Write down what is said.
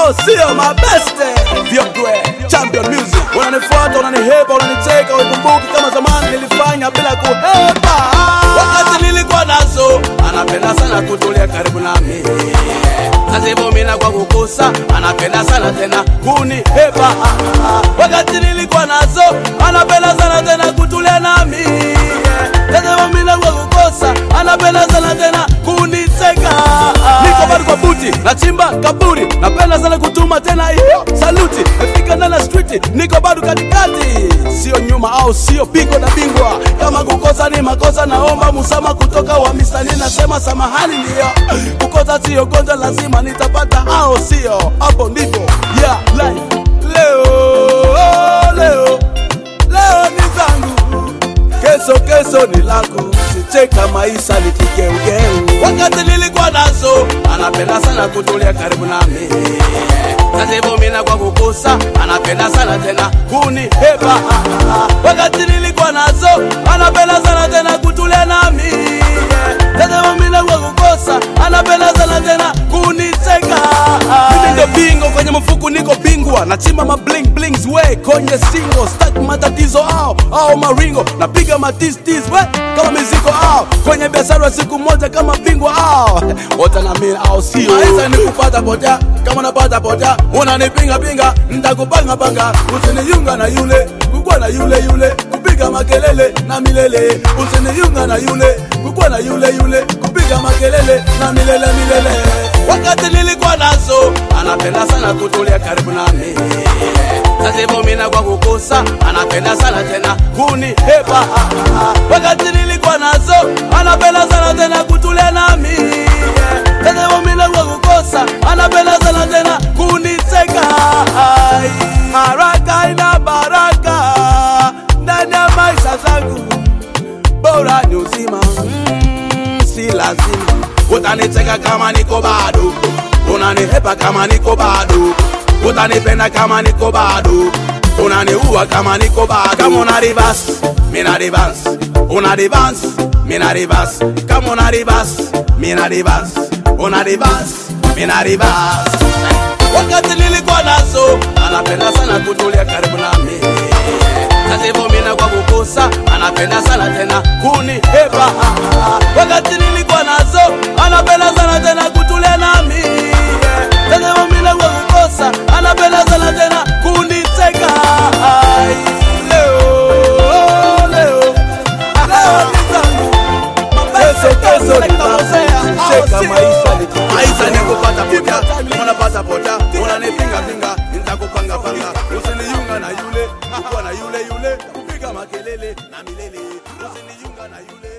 Oh, sio my best Vyogwe champion music. Unanifuata, unanihepa, unanicheka, ukumbuki kama zamani nilifanya bila kuhepa. Wakati nilikuwa nazo, anapenda sana kutulia karibu nami. Sasa hivyo mimi kwa kukosa, anapenda sana tena kunihepa. Wakati nilikuwa nazo, anapenda sana tena kutulia nami. Sasa hivyo mimi kwa kukosa, anapenda sana tena kuniteka. Niko bado kwa buti, nachimba kaburi, napenda sana kutuma tena hiyo saluti. Nafika ndani street, niko bado katikati, sio nyuma au sio pigo na bingwa. Kama kukosa ni makosa, naomba musama kutoka wa misani, nasema samahani ndio. Kukosa sio gonjwa, lazima nitapata au sio? Hapo ndivyo yeah life. Leo ni zangu, kesho ni lako. Sicheka maisha ni kigeugeu. Wakati nilikuwa nazo, anapenda sana kutulia karibu nami. Sasa hivyo mimi kwa kukosa, anapenda sana tena kunihepa. Wakati nilikuwa nazo, anapenda sana tena kutulia nami. Sasa hivyo mimi kwa kukosa, anapenda sana tena kuniteka. Mimi ndio bingo kwenye mfuku, niko bingwa. Nachimba ma bling blings we kwenye single. Stack matatizo au maringo. Napiga matistis we kama miziko kwenye biashara siku moja kama bingwa wote na mimi au sio? Maisha ni kupata potea, kama napata potea unanipinga, nitakupanga panga. Usiniunga na yule, kukua na yule, kupiga makelele na milele. Usiniunga na yule, kukua na yule, kupiga makelele na milele. Wakati nilikuwa nazo, anapenda sana kutulia karibu nami. Sasa hivyo mimi kwa kukosa, anapenda sana tena kunihepa. Wakati nilikuwa nazo, anapenda sana tena kutulia nami. Sasa hivyo mimi kwa kukosa, anapenda sana tena kuniteka. Haraka ina baraka ndani ya maisha zangu, bora ni uzima, si lazima. Utaniteka kama niko bado, unanihepa kama niko bado. Utanipenda kama niko bado, unaniua kama niko bado. Kama una reverse, mina reverse. Una reverse, mina reverse. Kama una reverse, mina reverse. Una reverse, mina reverse. Wakati nilikuwa nazo, anapenda sana kutulia karibu nami. Sasa hivyo mimi kwa kukosa, anapenda sana tena kunihepa. Wakati nilikuwa nazo, anapenda sana tena kutulia nami. Sasa hivyo mimi kwa kukosa, anapenda sana tena kuniteka. Leo ni zangu, kesho ni lako. Cheka maisha ni kupata potea, unapata potea, unanipinga, nitakupanga panga. Usiniunga na yule, kukua na yule, kupiga makelele na milele. Usiniunga na yule.